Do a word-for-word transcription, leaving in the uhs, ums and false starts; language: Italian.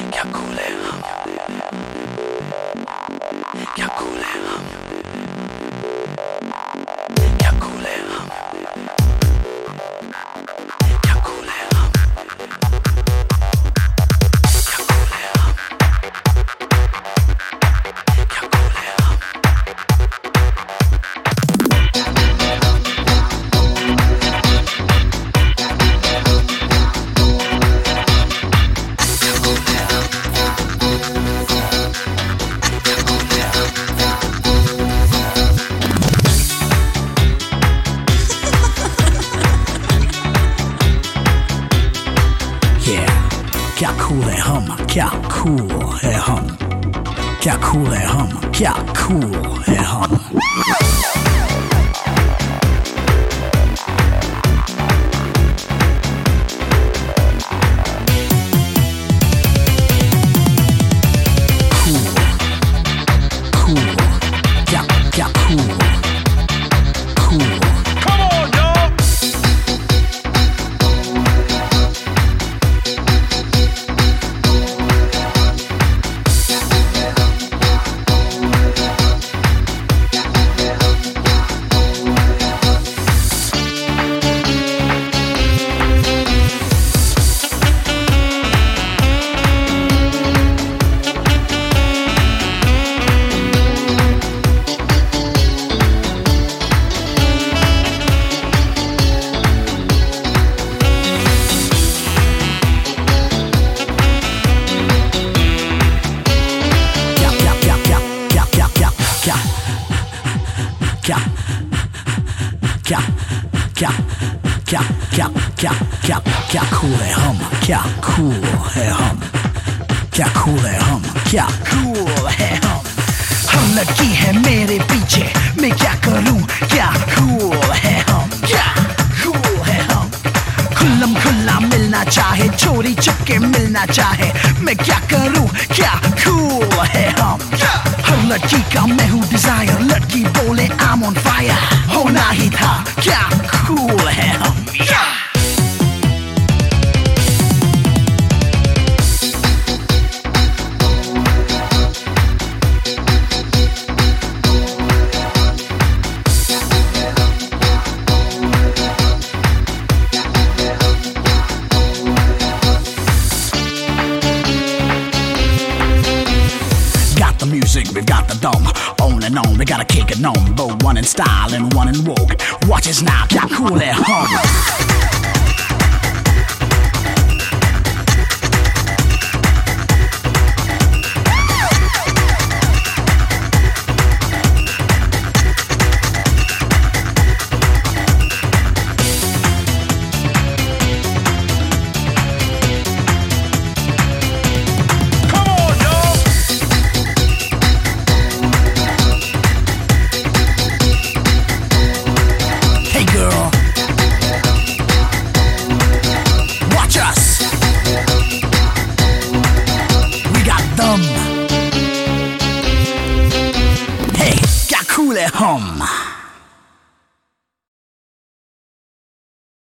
क्या cool है हम, क्या cool है हम, क्या cool है हम, क्या cool है हम, क्या cool है हम, क्या cool है हम. क्या cool है हम, क्या cool है हम, क्या cool है हम, क्या cool है हम. Cool, cool, क्या क्या cool, cool. Come on, y'all. क्या क्या क्या क्या क्या क्या क्या cool है हम, क्या cool है हम, क्या cool है हम, क्या cool है हम. हम लड़की है मेरे पीछे, मैं क्या करूं, क्या cool है हम, क्या cool है हम. खुल्लम खुल्ला मिलना चाहे, चोरी चुपके मिलना चाहे, मैं क्या करूं, क्या cool है हम. हर लड़की का मैं हूँ डिजायर, लड़की बोले I'm on fire, होना ही था, क्या cool है हम. The music, we've got the dome. On and on, we gotta kick it on. But one in style and one in vogue. Watch us now, क्या cool है हम. Hey, क्या cool है हम.